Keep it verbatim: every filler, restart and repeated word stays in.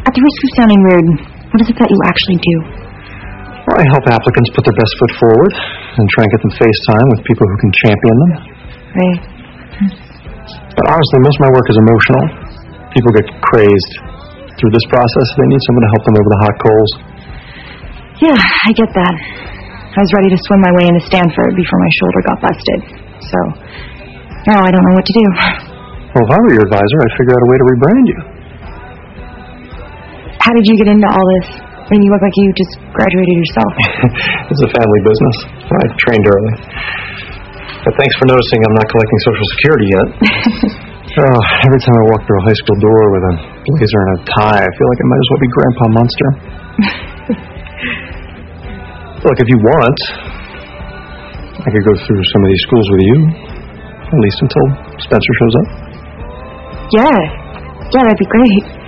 At the risk of sounding rude, what is it that you actually do? Well, I help applicants put their best foot forward and try and get them face time with people who can champion them. Right. But honestly, most of my work is emotional. People get crazed. Through this process, they need someone to help them over the hot coals. Yeah, I get that. I was ready to swim my way into Stanford before my shoulder got busted. So, now I don't know what to do. Well, if I were your advisor, I'd figure out a way to rebrand you. How did you get into all this? I mean, you look like you just graduated yourself. It's a family business. I trained early. But thanks for noticing I'm not collecting Social Security yet. Oh, every time I walk through a high school door with a blazer and a tie, I feel like I might as well be Grandpa Munster. Look, if you want, I could go through some of these schools with you, at least until Spencer shows up. Yeah. Yeah, that'd be great.